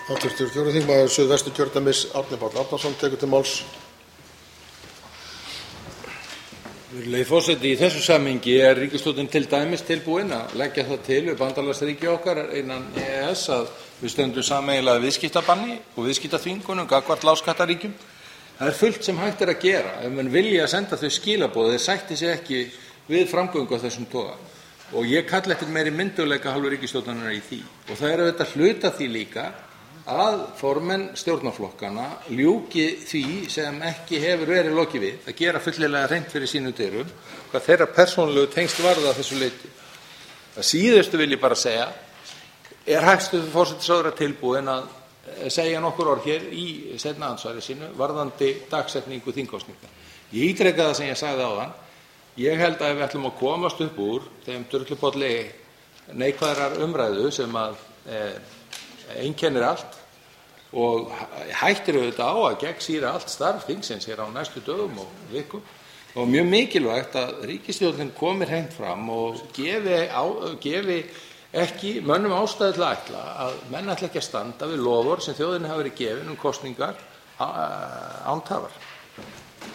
Háttvirtur fjórði þingmaður Suðvesturkjördæmis Árni Páll Árnason tekur til máls. Virðulegi forseti, í þessu samhengi ríkisstjórnin til dæmis tilbúin að leggja það til við bandalagsríki okkar innan EES að við stöndum sameiginlega viðskiptabanni og viðskiptaþvingunum gagnvart lágskattaríkjum. Það fullt sem hægt að gera ef menn vilja að senda þau skilaboð þeir sætti sig ekki við framgöngu af þessum toga. Og ég kalla eftir meiri myndugleika hálfu ríkisstjórnarinnar í því. Og það auðvitað hluta því líka að formenn stjórnarflokkanna ljúki því sem ekki hefur verið lokið við, að gera fullilega hreint fyrir sínum dyrum, hvað þeirra persónulegu tengsl varða að þessu leyti. Að síðustu vil ég bara segja, hæstv. Forsætisráðherra tilbúinn að segja nokkur orð hér í seinna andsvari sínu varðandi dagsetningu þingkosninga. Ég ítreka það sem ég sagði áðan. Ég held að ef við ætlum að komast upp úr þeim drullubolli neikvæðrar umræðu sem að einkennir allt og hættir auðvitað á að gegnsýra allt starf þingsins hér á næstu dögum og vikum. Og mjög mikilvægt að ríkisstjórnin komi hreint fram og gefi ekki mönnum ástæðu til að ætla að menn ætla ekki að standa við loforð sem þjóðinni hafa verið gefin kosningar án tafar.